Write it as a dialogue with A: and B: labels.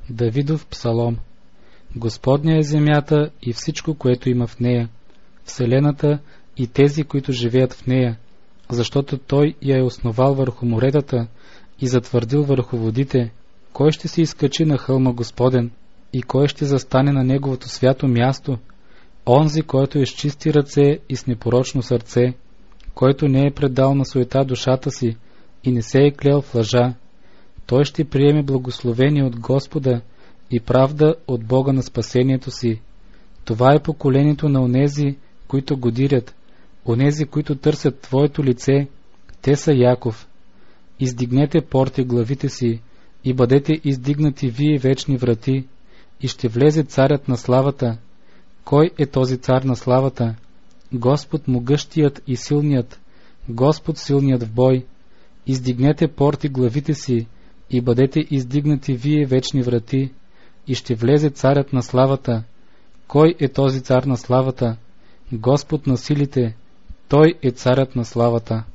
A: Давидов псалом. Господня е земята и всичко, което има в нея, вселената и тези, които живеят в нея, защото Той я е основал върху моретата и затвърдил върху водите. Кой ще се изкачи на хълма Господен и кой ще застане на Неговото свято място? Онзи, който е с чисти ръце и с непорочно сърце, който не е предал на суета душата си и не се е клел в лъжа. Той ще приеме благословение от Господа и правда от Бога на спасението си. Това е поколението на онези, които го дирят, онези, които търсят Твоето лице. Те са Яков. Издигнете порти главите си и бъдете издигнати вие вечни врати, и ще влезе царят на славата. Кой е този цар на славата? Господ могъщият и силният, Господ силният в бой. Издигнете порти главите си и бъдете издигнати вие вечни врати, и ще влезе царят на славата. Кой е този цар на славата? Господ на силите, Той е царят на славата.